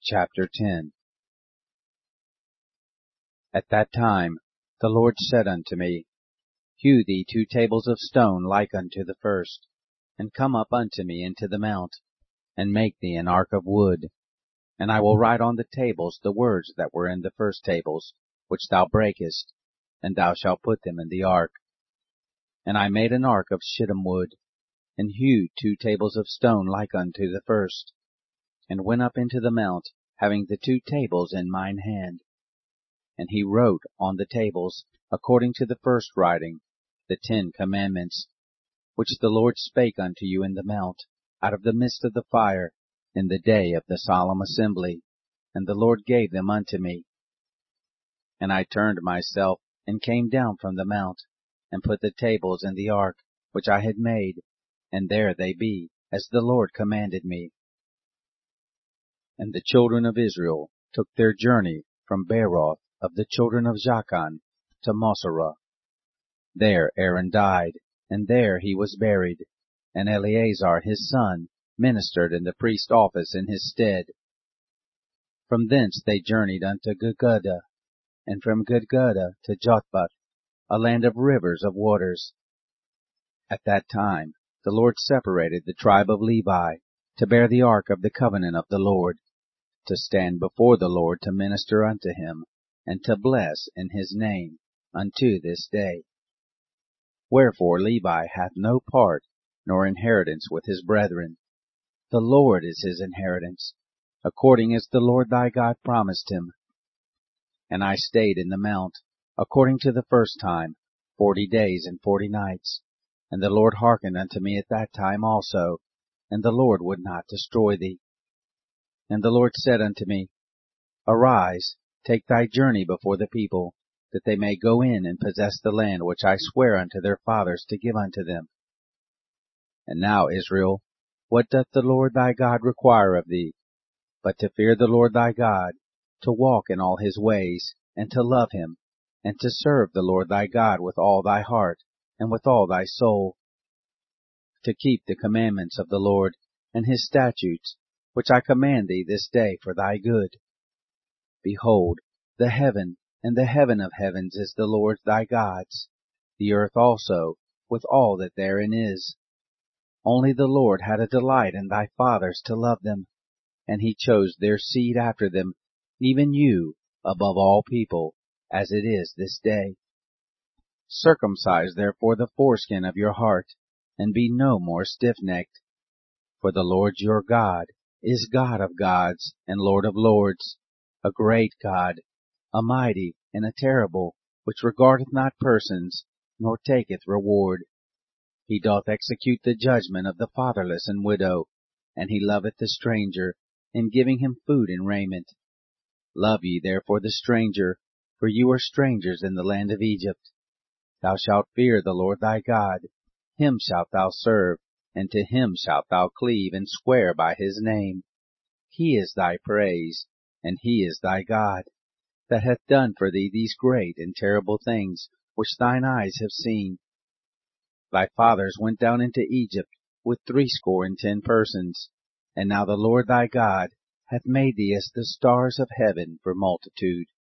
Chapter 10. At that time the Lord said unto me, Hew thee 2 tables of stone like unto the first, and come up unto me into the mount, and make thee an ark of wood. And I will write on the tables the words that were in the first tables, which thou breakest, and thou shalt put them in the ark. And I made an ark of shittim wood, and hewed 2 tables of stone like unto the first, and went up into the mount, having the 2 tables in mine hand. And he wrote on the tables, according to the first writing, the 10 commandments, which the Lord spake unto you in the mount, out of the midst of the fire, in the day of the solemn assembly. And the Lord gave them unto me. And I turned myself, and came down from the mount, and put the tables in the ark, which I had made, and there they be, as the Lord commanded me. And the children of Israel took their journey from Beeroth of the children of Jachan to Moserah. There Aaron died, and there he was buried, and Eleazar his son ministered in the priest's office in his stead. From thence they journeyed unto Gudgodah, and from Gudgodah to Jotbath, a land of rivers of waters. At that time the Lord separated the tribe of Levi to bear the ark of the covenant of the Lord, to stand before the Lord to minister unto him, and to bless in his name unto this day. Wherefore Levi hath no part nor inheritance with his brethren. The Lord is his inheritance, according as the Lord thy God promised him. And I stayed in the mount, according to the first time, 40 days and 40 nights. And the Lord hearkened unto me at that time also, and the Lord would not destroy thee. And the Lord said unto me, Arise, take thy journey before the people, that they may go in and possess the land which I swear unto their fathers to give unto them. And now, Israel, what doth the Lord thy God require of thee, but to fear the Lord thy God, to walk in all his ways, and to love him, and to serve the Lord thy God with all thy heart, and with all thy soul, to keep the commandments of the Lord, and his statutes, which I command thee this day for thy good. Behold, the heaven and the heaven of heavens is the Lord thy God's, the earth also, with all that therein is. Only the Lord had a delight in thy fathers to love them, and he chose their seed after them, even you, above all people, as it is this day. Circumcise therefore the foreskin of your heart, and be no more stiff-necked. For the Lord your God is God of gods and Lord of lords, a great God, a mighty and a terrible, which regardeth not persons, nor taketh reward. He doth execute the judgment of the fatherless and widow, and he loveth the stranger, in giving him food and raiment. Love ye therefore the stranger, for you are strangers in the land of Egypt. Thou shalt fear the Lord thy God, him shalt thou serve, and to him shalt thou cleave, and swear by his name. He is thy praise, and he is thy God, that hath done for thee these great and terrible things, which thine eyes have seen. Thy fathers went down into Egypt with 70 persons, and now the Lord thy God hath made thee as the stars of heaven for multitude.